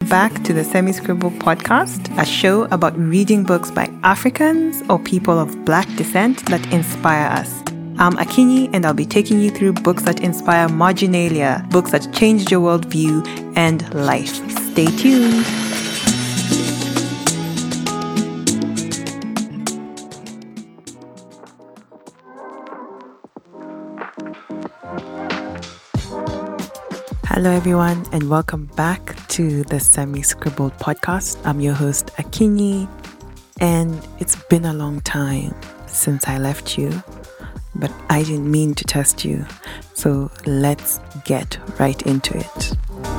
back to the Semi Scribble podcast, a show about reading books by Africans or people of Black descent that inspire us. I'm Akinyi, and I'll be taking you through books that inspire marginalia, books that changed your worldview and life. Stay tuned. Hello everyone, and welcome back to the Semi Scribbled podcast. I'm your host Akinyi, and it's been a long time since I left you, but I didn't mean to test you, so let's get right into it.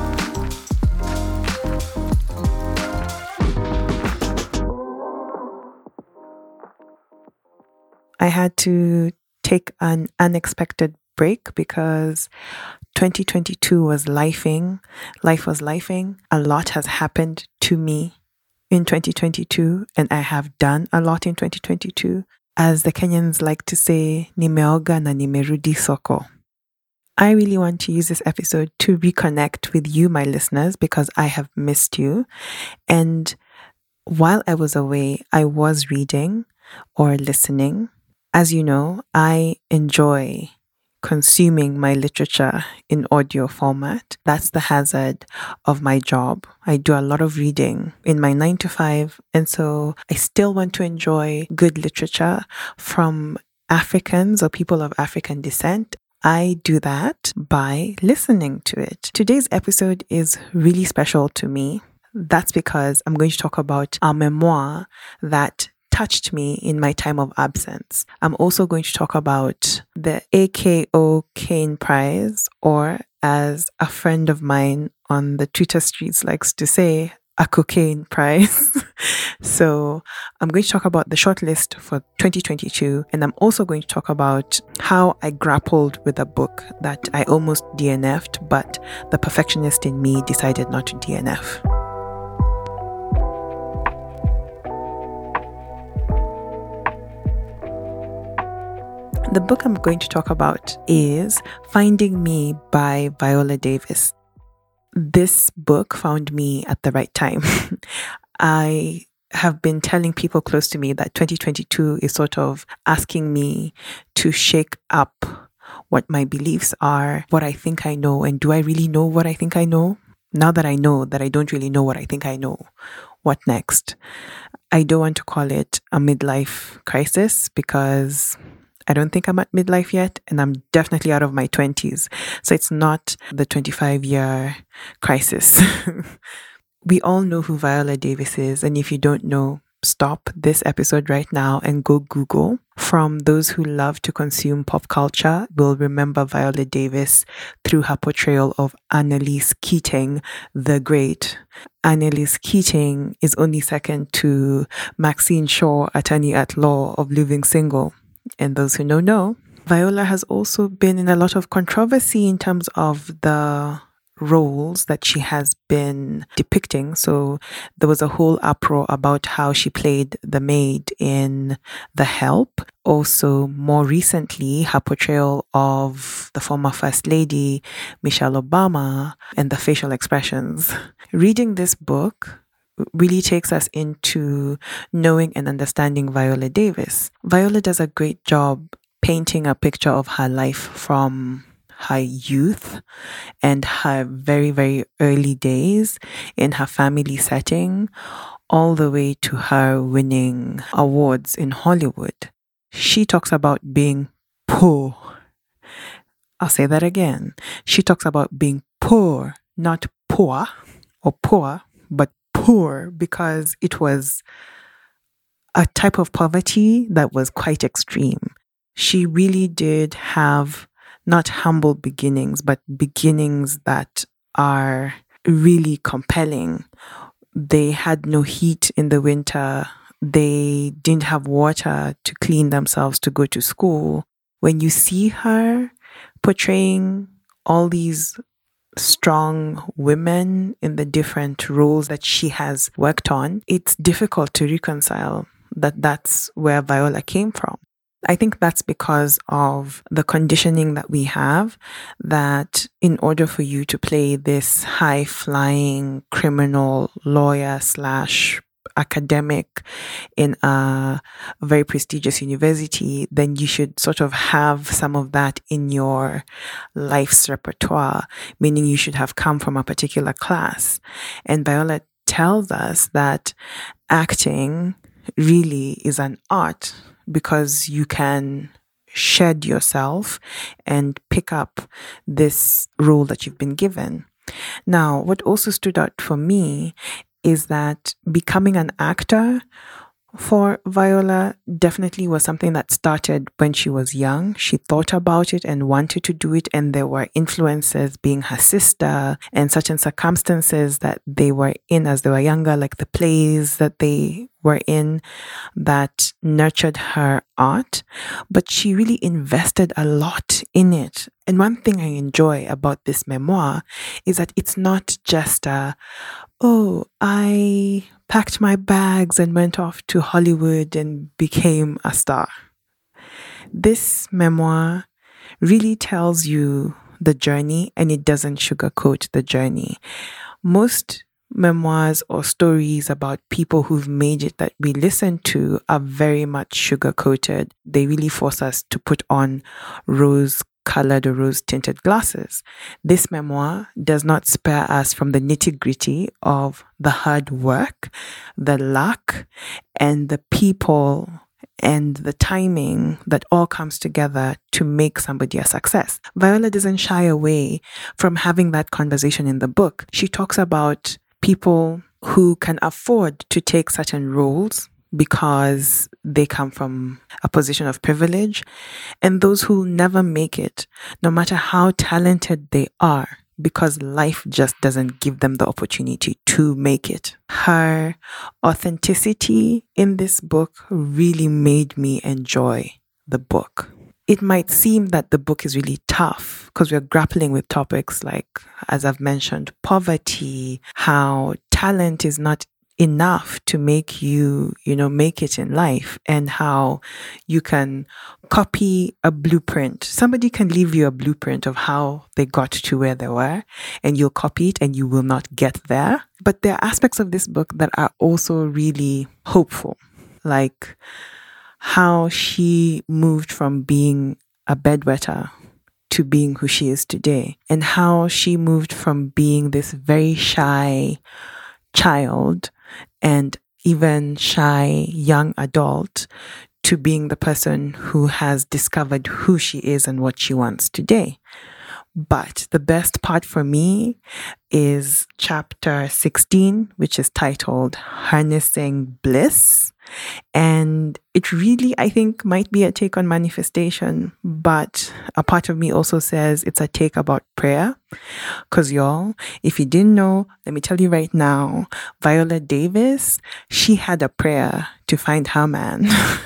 I had to take an unexpected break because 2022 was lifing. Life was lifing. A lot has happened to me in 2022, and I have done a lot in 2022. As the Kenyans like to say, nimeoga na nimerudi soko. I really want to use this episode to reconnect with you, my listeners, because I have missed you. And while I was away, I was reading or listening. As you know, I enjoy consuming my literature in audio format. That's the hazard of my job. I do a lot of reading in my 9 to 5, and so I still want to enjoy good literature from Africans or people of African descent. I do that by listening to it. Today's episode is really special to me. That's because I'm going to talk about a memoir that touched me in my time of absence. I'm also going to talk about the AKO Kane Prize, or as a friend of mine on the Twitter streets likes to say, a cocaine prize. So I'm going to talk about the shortlist for 2022, and I'm also going to talk about how I grappled with a book that I almost DNF'd, but the perfectionist in me decided not to DNF. The book I'm going to talk about is Finding Me by Viola Davis. This book found me at the right time. I have been telling people close to me that 2022 is sort of asking me to shake up what my beliefs are, what I think I know, and do I really know what I think I know? Now that I know that I don't really know what I think I know, what next? I don't want to call it a midlife crisis because I don't think I'm at midlife yet, and I'm definitely out of my 20s. So it's not the 25-year crisis. We all know who Viola Davis is, and if you don't know, stop this episode right now and go Google. From those who love to consume pop culture, will remember Viola Davis through her portrayal of Annalise Keating, the Great. Annalise Keating is only second to Maxine Shaw, attorney at law of Living Single. And those who know. Viola has also been in a lot of controversy in terms of the roles that she has been depicting. So there was a whole uproar about how she played the maid in The Help. Also, more recently, her portrayal of the former First Lady, Michelle Obama, and the facial expressions. Reading this book really takes us into knowing and understanding Viola Davis. Viola does a great job painting a picture of her life from her youth and her very, very early days in her family setting, all the way to her winning awards in Hollywood. She talks about being poor. I'll say that again. She talks about being poor, not poor or poor, but poor, because it was a type of poverty that was quite extreme. She really did have not humble beginnings, but beginnings that are really compelling. They had no heat in the winter. They didn't have water to clean themselves to go to school. When you see her portraying all these strong women in the different roles that she has worked on, it's difficult to reconcile that that's where Viola came from. I think that's because of the conditioning that we have, that in order for you to play this high flying criminal lawyer slash academic in a very prestigious university, then you should sort of have some of that in your life's repertoire, meaning you should have come from a particular class. And Viola tells us that acting really is an art, because you can shed yourself and pick up this role that you've been given. Now, what also stood out for me is that becoming an actor for Viola definitely was something that started when she was young. She thought about it and wanted to do it, and there were influences, being her sister and certain circumstances that they were in as they were younger, like the plays that they were in, that nurtured her art. But she really invested a lot in it. And one thing I enjoy about this memoir is that it's not just I packed my bags and went off to Hollywood and became a star. This memoir really tells you the journey, and it doesn't sugarcoat the journey. Most memoirs or stories about people who've made it that we listen to are very much sugar-coated. They really force us to put on rose-colored or rose-tinted glasses. This memoir does not spare us from the nitty-gritty of the hard work, the luck, and the people and the timing that all comes together to make somebody a success. Viola doesn't shy away from having that conversation in the book. She talks about people who can afford to take certain roles because they come from a position of privilege, and those who never make it, no matter how talented they are, because life just doesn't give them the opportunity to make it. Her authenticity in this book really made me enjoy the book. It might seem that the book is really tough because we're grappling with topics like, as I've mentioned, poverty, how talent is not enough to make you, make it in life, and how you can copy a blueprint. Somebody can leave you a blueprint of how they got to where they were, and you'll copy it and you will not get there. But there are aspects of this book that are also really hopeful, like how she moved from being a bedwetter to being who she is today, and how she moved from being this very shy child and even shy young adult to being the person who has discovered who she is and what she wants today. But the best part for me is chapter 16, which is titled Harnessing Bliss. And it really, I think, might be a take on manifestation, but a part of me also says it's a take about prayer. Because y'all, if you didn't know, let me tell you right now, Viola Davis, she had a prayer to find her man.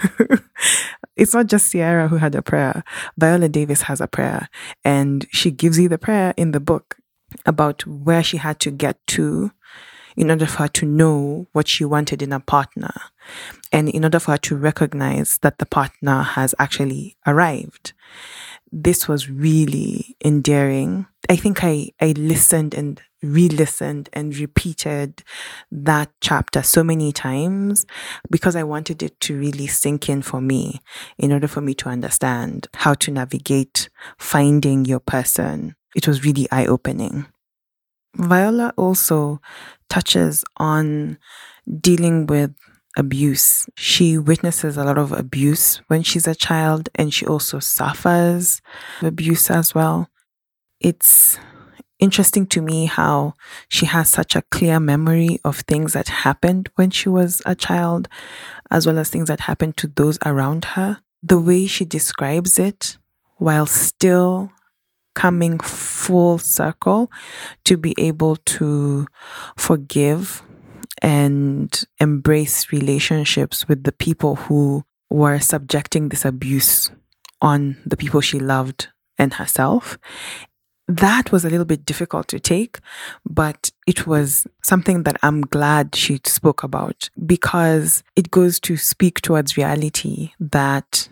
It's not just Ciara who had a prayer. Viola Davis has a prayer, and she gives you the prayer in the book about where she had to get to in order for her to know what she wanted in a partner, and in order for her to recognize that the partner has actually arrived. This was really endearing. I think I listened and re-listened and repeated that chapter so many times because I wanted it to really sink in for me in order for me to understand how to navigate finding your person. It was really eye-opening. Viola also touches on dealing with abuse. She witnesses a lot of abuse when she's a child, and she also suffers abuse as well. It's interesting to me how she has such a clear memory of things that happened when she was a child, as well as things that happened to those around her. The way she describes it, while still coming full circle to be able to forgive and embrace relationships with the people who were subjecting this abuse on the people she loved and herself. That was a little bit difficult to take, but it was something that I'm glad she spoke about, because it goes to speak towards reality that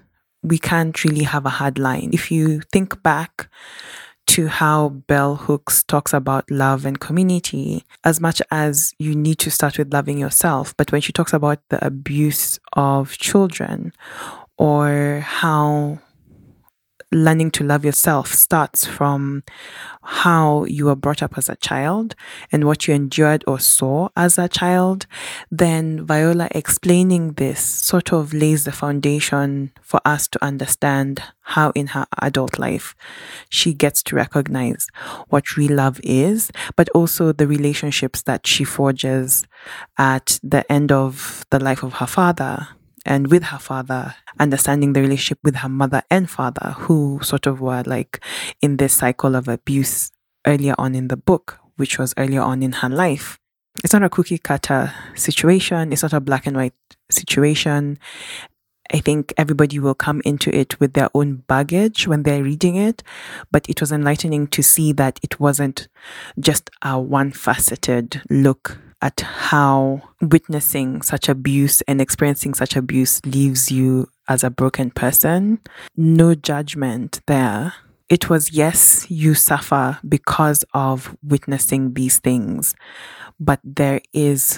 we can't really have a hard line. If you think back to how Bell Hooks talks about love and community, as much as you need to start with loving yourself, but when she talks about the abuse of children, or how learning to love yourself starts from how you were brought up as a child and what you endured or saw as a child, then Viola explaining this sort of lays the foundation for us to understand how in her adult life she gets to recognize what real love is, but also the relationships that she forges at the end of the life of her father. And with her father, understanding the relationship with her mother and father, who sort of were like in this cycle of abuse earlier on in the book, which was earlier on in her life. It's not a cookie cutter situation. It's not a black and white situation. I think everybody will come into it with their own baggage when they're reading it, but it was enlightening to see that it wasn't just a one-faceted look at how witnessing such abuse and experiencing such abuse leaves you as a broken person. No judgment there. It was, yes, you suffer because of witnessing these things, but there is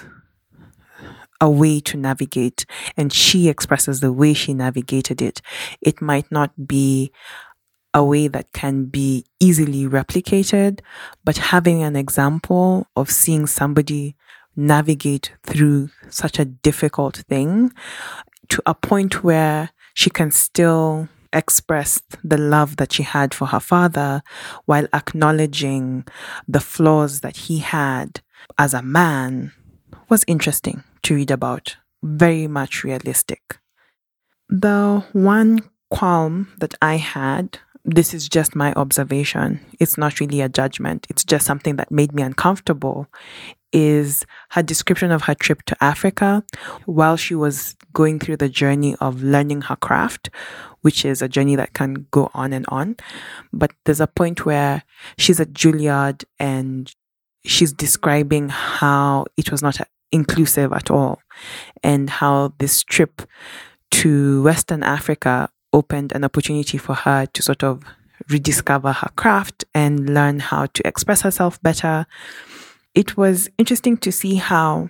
a way to navigate, and she expresses the way she navigated it. It might not be a way that can be easily replicated, but having an example of seeing somebody navigate through such a difficult thing to a point where she can still express the love that she had for her father while acknowledging the flaws that he had as a man was interesting to read about. Very much realistic. The one qualm that I had, this is just my observation, it's not really a judgment, it's just something that made me uncomfortable, is her description of her trip to Africa while she was going through the journey of learning her craft, which is a journey that can go on and on. But there's a point where she's at Juilliard and she's describing how it was not inclusive at all, and how this trip to Western Africa opened an opportunity for her to sort of rediscover her craft and learn how to express herself better. It was interesting to see how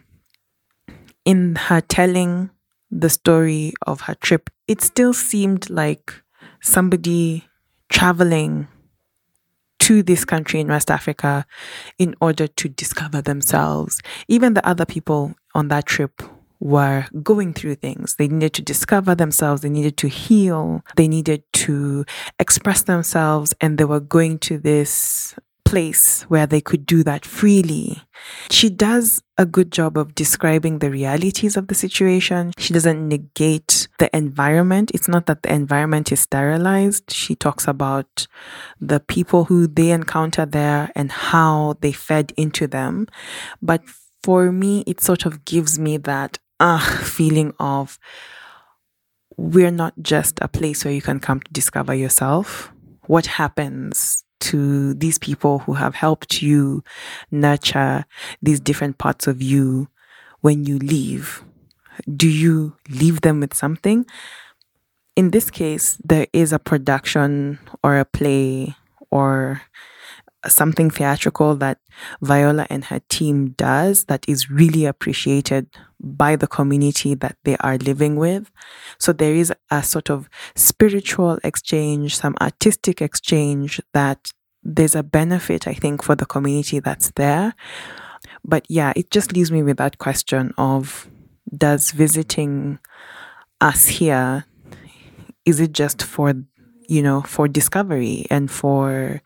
in her telling the story of her trip, it still seemed like somebody traveling to this country in West Africa in order to discover themselves. Even the other people on that trip were going through things. They needed to discover themselves. They needed to heal. They needed to express themselves. And they were going to this place where they could do that freely. She does a good job of describing the realities of the situation. She doesn't negate the environment. It's not that the environment is sterilized. She talks about the people who they encounter there and how they fed into them. But for me, it sort of gives me that feeling of we're not just a place where you can come to discover yourself. What happens to these people who have helped you nurture these different parts of you when you leave? Do you leave them with something? In this case, there is a production or a play or something theatrical that Viola and her team does that is really appreciated by the community that they are living with. So there is a sort of spiritual exchange, some artistic exchange that there's a benefit, I think, for the community that's there. But yeah, it just leaves me with that question of, does visiting us here, is it just for, for discovery and for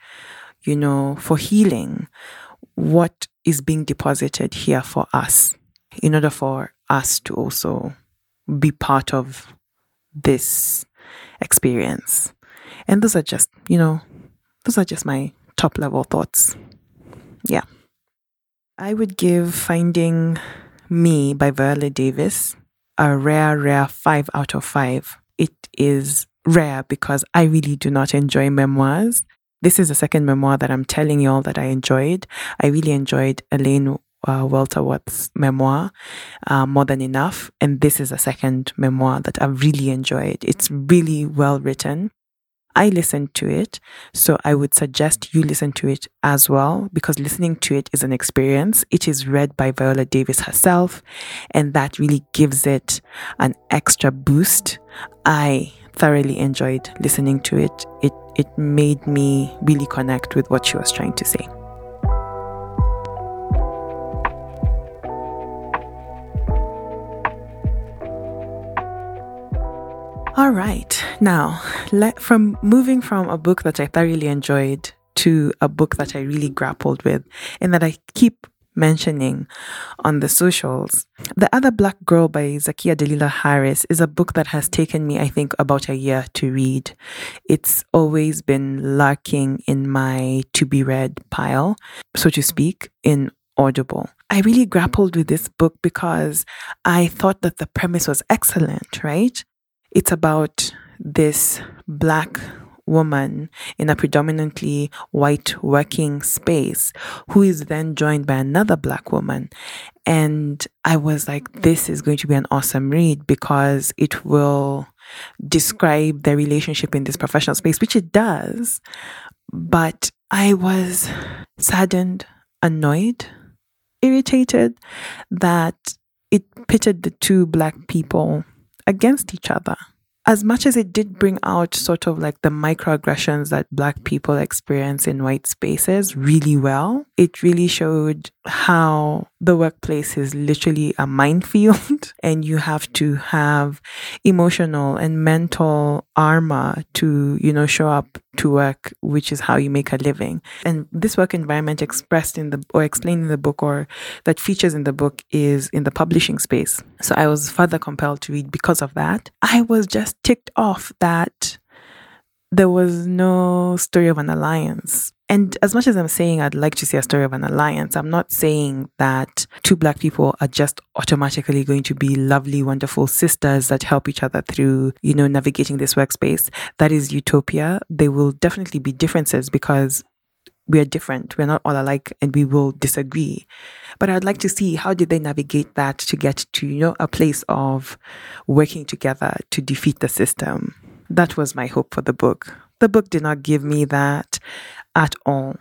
healing? What is being deposited here for us in order for us to also be part of this experience? And those are just my top level thoughts. Yeah. I would give Finding Me by Viola Davis a rare 5 out of 5. It is rare because I really do not enjoy memoirs. This is the second memoir that I'm telling y'all that I enjoyed. I really enjoyed Elaine Walter Watts' memoir, More Than Enough. And this is a second memoir that I've really enjoyed. It's really well written. I listened to it, so I would suggest you listen to it as well, because listening to it is an experience. It is read by Viola Davis herself, and that really gives it an extra boost. I thoroughly enjoyed listening to it. It made me really connect with what she was trying to say. All right. Now, from moving from a book that I thoroughly enjoyed to a book that I really grappled with and that I keep mentioning on the socials. The Other Black Girl by Zakiya Dalila Harris is a book that has taken me, I think, about a year to read. It's always been lurking in my to be read pile, so to speak, in Audible. I really grappled with this book because I thought that the premise was excellent, right? It's about this Black woman in a predominantly white working space who is then joined by another Black woman. And I was like, this is going to be an awesome read because it will describe their relationship in this professional space, which it does. But I was saddened, annoyed, irritated that it pitted the two Black people against each other. As much as it did bring out sort of like the microaggressions that Black people experience in white spaces really well, it really showed how the workplace is literally a minefield and you have to have emotional and mental armor to, show up to work, which is how you make a living. And this work environment expressed explained in the book, or that features in the book, is in the publishing space. So I was further compelled to read because of that. I was just ticked off that there was no story of an alliance. And as much as I'm saying I'd like to see a story of an alliance, I'm not saying that two Black people are just automatically going to be lovely, wonderful sisters that help each other through, navigating this workspace. That is utopia. There will definitely be differences because we are different. We're not all alike and we will disagree. But I'd like to see, how did they navigate that to get to, a place of working together to defeat the system? That was my hope for the book. The book did not give me that at all.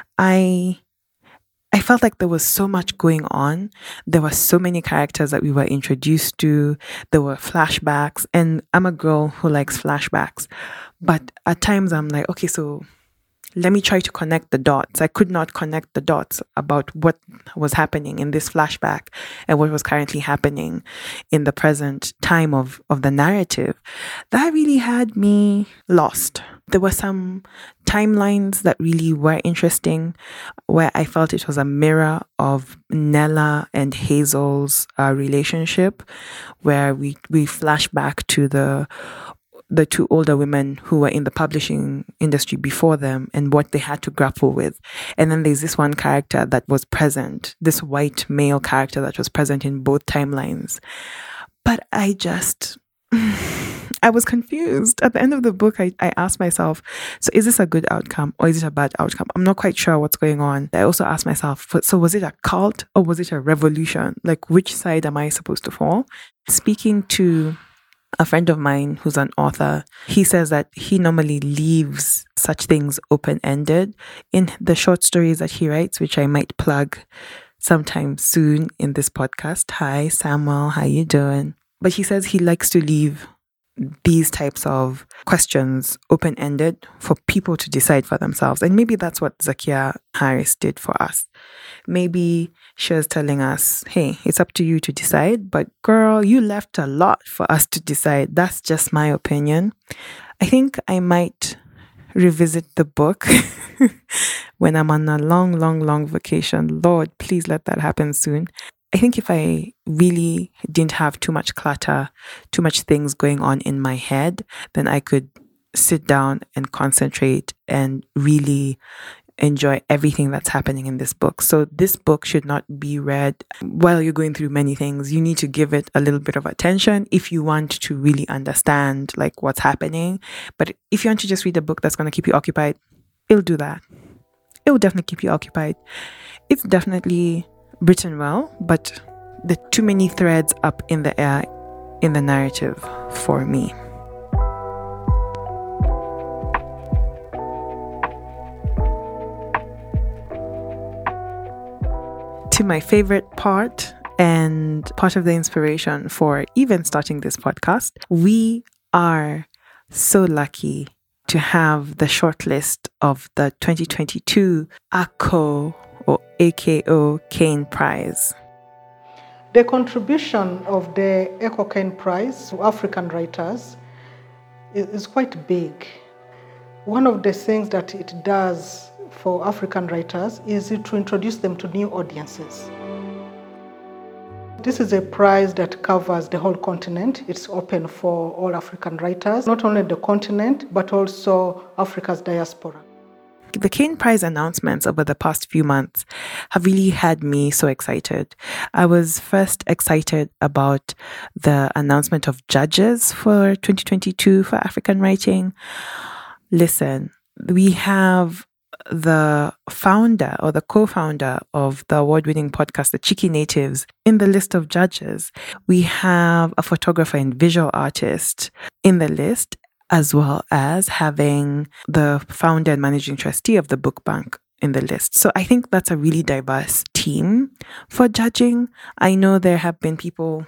I felt like there was so much going on. There were so many characters that we were introduced to. There were flashbacks, and I'm a girl who likes flashbacks. But at times I'm like, okay, so let me try to connect the dots. I could not connect the dots about what was happening in this flashback and what was currently happening in the present time of the narrative. That really had me lost. There were some timelines that really were interesting, where I felt it was a mirror of Nella and Hazel's relationship, where we flash back to the two older women who were in the publishing industry before them and what they had to grapple with. And then there's this one character that was present, this white male character that was present in both timelines. But I was confused. At the end of the book, I asked myself, so is this a good outcome or is it a bad outcome? I'm not quite sure what's going on. I also asked myself, so was it a cult or was it a revolution? Like, which side am I supposed to fall? Speaking to a friend of mine who's an author, he says that he normally leaves such things open-ended in the short stories that he writes, which I might plug sometime soon in this podcast. Hi, Samuel, how you doing? But he says he likes to leave these types of questions open-ended for people to decide for themselves. And maybe that's what Zakiya Harris did for us. Maybe she was telling us, hey, it's up to you to decide, but girl, you left a lot for us to decide. That's just my opinion. I think I might revisit the book when I'm on a long vacation. Lord, please let that happen soon. I think if I really didn't have too much clutter, too much things going on in my head, then I could sit down and concentrate and really enjoy everything that's happening in this book. So this book should not be read while you're going through many things. You need to give it a little bit of attention if you want to really understand like what's happening. But if you want to just read a book that's going to keep you occupied, it'll do that. It will definitely keep you occupied. It's definitely written well, but the too many threads up in the air in the narrative for me. To my favorite part and part of the inspiration for even starting this podcast, we are so lucky to have the shortlist of the 2022 ACO or AKO Kane Prize. The contribution of the ACO Kane Prize to African writers is quite big. One of the things that it does for African writers is to introduce them to new audiences. This is a prize that covers the whole continent. It's open for all African writers, not only the continent, but also Africa's diaspora. The Kane Prize announcements over the past few months have really had me so excited. I was first excited about the announcement of judges for 2022 for African writing. Listen, we have the founder or the co-founder of the award-winning podcast, The Cheeky Natives, in the list of judges. We have a photographer and visual artist in the list, as well as having the founder and managing trustee of the Book Bank in the list. So I think that's a really diverse team for judging. I know there have been people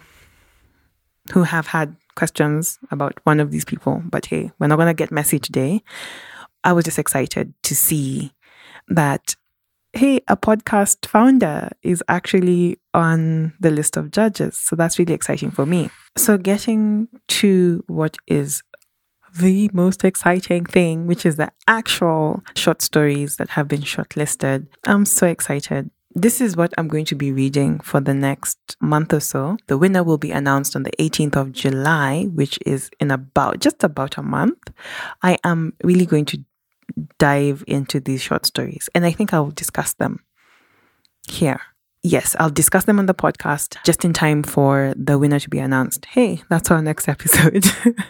who have had questions about one of these people, but hey, we're not going to get messy today. I was just excited to see that, hey, a podcast founder is actually on the list of judges. So that's really exciting for me. So getting to what is the most exciting thing, which is the actual short stories that have been shortlisted. I'm so excited. This is what I'm going to be reading for the next month or so. The winner will be announced on the 18th of July, which is in just about a month. I am really going to dive into these short stories, and I think I will discuss them here. Yes, I'll discuss them on the podcast just in time for the winner to be announced. Hey, that's our next episode.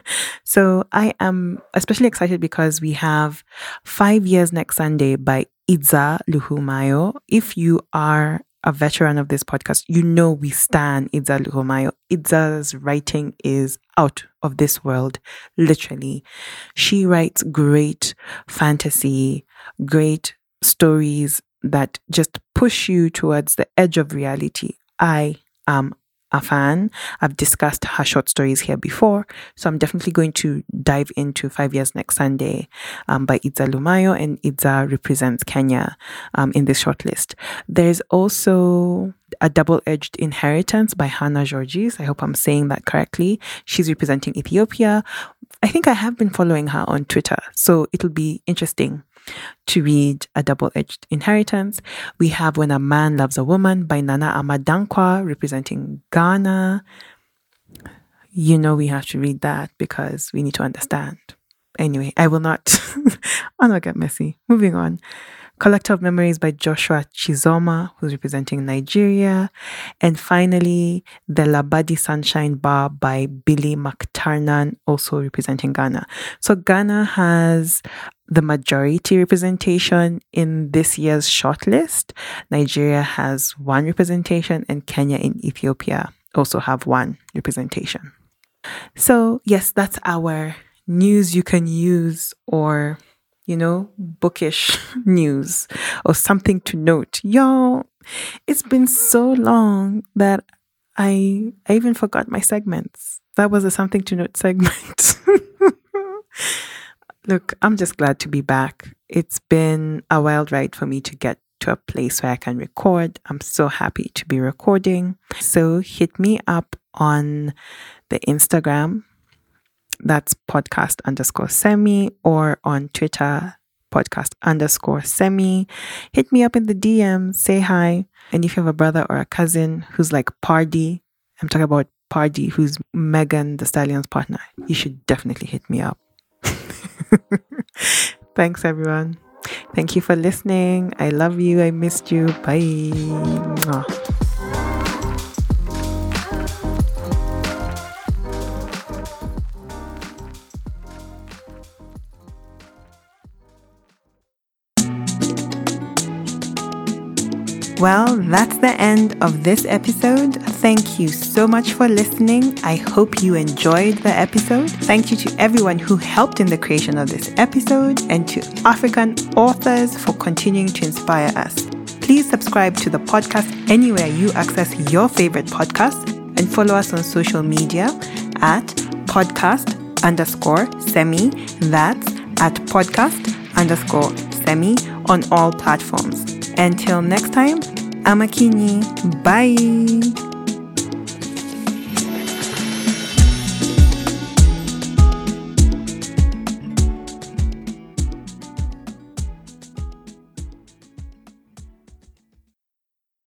So I am especially excited because we have 5 Years Next Sunday by Idza Luhumayo. If you are a veteran of this podcast, you know we stan Idza Luhumayo. Idza's writing is out of this world, literally. She writes great fantasy, great stories that just push you towards the edge of reality. I am a fan. I've discussed her short stories here before, so I'm definitely going to dive into 5 Years Next Sunday by Idza Luhumayo, and Idza represents Kenya in this shortlist. There's also A Double-Edged Inheritance by Hannah Georgis. I hope I'm saying that correctly. She's representing Ethiopia. I think I have been following her on Twitter, so it'll be interesting to read A Double-Edged Inheritance. We have When a Man Loves a Woman by Nana Amadankwa, representing Ghana. You know we have to read that because we need to understand. Anyway, I'll not get messy. Moving on. Collector of Memories by Joshua Chizoma, who's representing Nigeria. And finally, The Labadi Sunshine Bar by Billy McTarnan, also representing Ghana. So Ghana has the majority representation in this year's shortlist. Nigeria has one representation, and Kenya and Ethiopia also have one representation. So yes, that's our news you can use, or bookish news or something to note. Y'all, it's been so long that I even forgot my segments. That was a something to note segment. Look, I'm just glad to be back. It's been a wild ride for me to get to a place where I can record. I'm so happy to be recording. So hit me up on the Instagram. That's podcast_semi, or on Twitter, podcast_semi. Hit me up in the DMs, say hi. And if you have a brother or a cousin who's like Pardy, I'm talking about Pardy, who's Megan Thee Stallion's partner, you should definitely hit me up. Thanks, everyone. Thank you for listening. I love you. I missed you. Bye. Mwah. Well, that's the end of this episode. Thank you so much for listening. I hope you enjoyed the episode. Thank you to everyone who helped in the creation of this episode and to African authors for continuing to inspire us. Please subscribe to the podcast anywhere you access your favorite podcasts and follow us on social media at podcast_semi. That's at podcast_semi on all platforms. Until next time, I'm Akinyi. Bye.